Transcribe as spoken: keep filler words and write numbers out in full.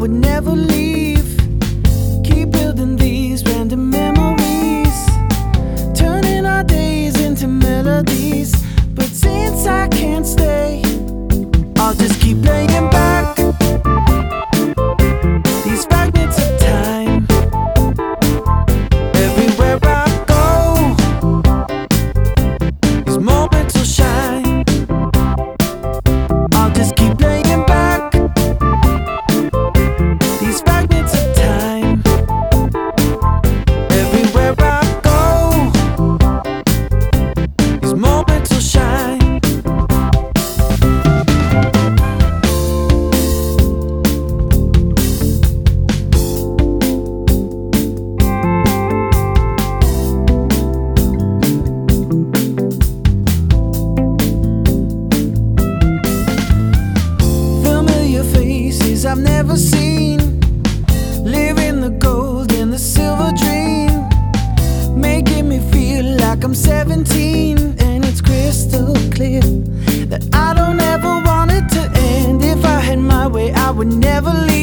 would never leave. Keep building these random memories, turning our days into melodies. But since I can't stay, I'll just keep playing back these fragments of time. Everywhere I go, these moments will shine. I'll just keep playing back these fragments of time. Everywhere I go, these moments will shine. I've never seen, living the gold and the silver dream, making me feel like I'm seventeen. And it's crystal clear that I don't ever want it to end. If I had my way, I would never leave.